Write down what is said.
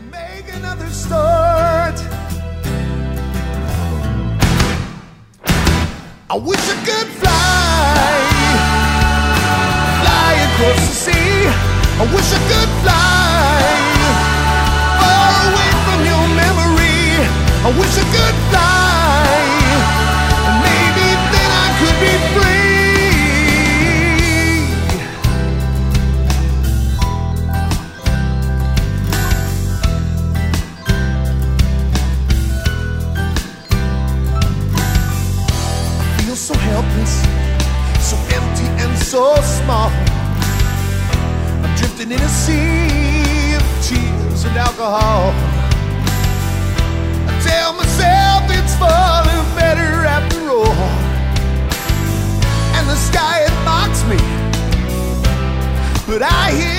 Make another start. I wish I could fly across the sea. I wish I could fly far away from your memory. I wish I could fly, and maybe then I could be free. So helpless, so empty and so small. I'm drifting in a sea of tears and alcohol. I tell myself it's falling better after all, and the sky it mocks me, but I hear